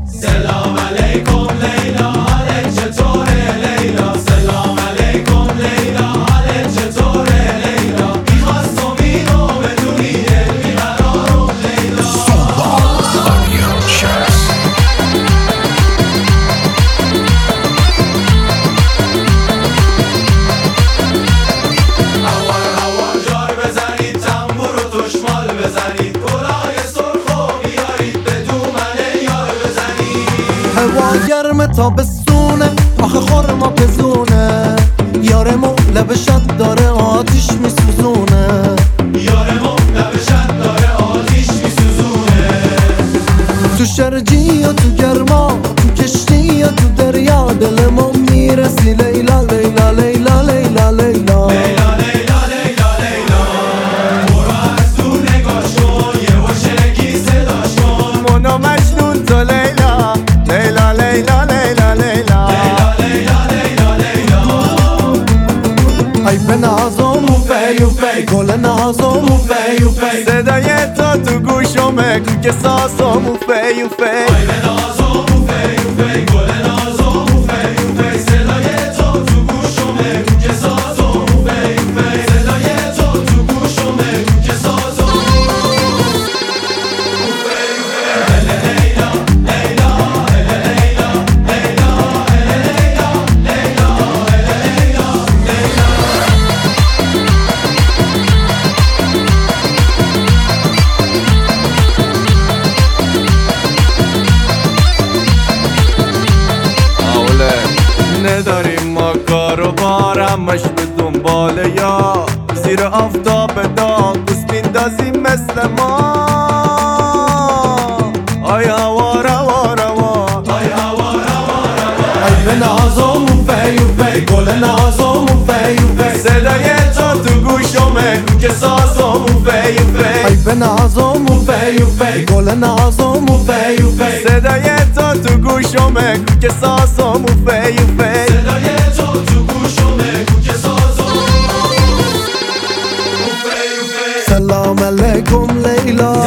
سلام علیکم لیلا، حالت چطوره لیلا؟ سلام علیکم لیلا، حالت چطوره لیلا؟ میخواستم اینو بدونی دل بیقرارم لیلا. هوار جار بزنید، تنبور و تشمال بزنید، گلای سرخ و بیارید به دومنه یار بزنید. هوا گرمه تابستونه، آخه خورما پزونه، یارمو لب شد داره آتیش میسوزونه، یارمو لب شد داره آتیش میسوزونه. تو شرجی یا تو گرما، تو کشتی یا تو دریا، دلمو میرسی لیلا لیلا لیلا لیلا لیلا. مونا مجنون تو لیلا لیلا لیلا لیلا لیلا. ای به نازم و فی و فی، گل نازم و فی و فی، صدای تو تو گوشمه که ساسم و فی و فی. ای به نازم و فی و فی، گل نازم و فی و فی، صدای تو تو گوشمه که سازم و فی و فی، صدای تو تو گوشمه که سازم و فی و فی. لیلا لیلا لیلا لیلا لیلا لیلا لیلا لیلا. نداریم ما کارو بار، همش به دنبال یا زیر آفتاب داغ دوست میندازیم مثل ما. آیا هوار هوار هوار، ای هوار هوار هوار. ای به نازم و فی و فی، گل نازم و فی و فی، صدای تو تو گوشمه که سازم و فی و ای فی. به نازم و فی و فی، گل نازم و فی و فی، صدای تو تو گوشمه که سازم و فی و فی. صدای تو تو گوشمه که سازم و فی و فی. سلام علیکم لیلا،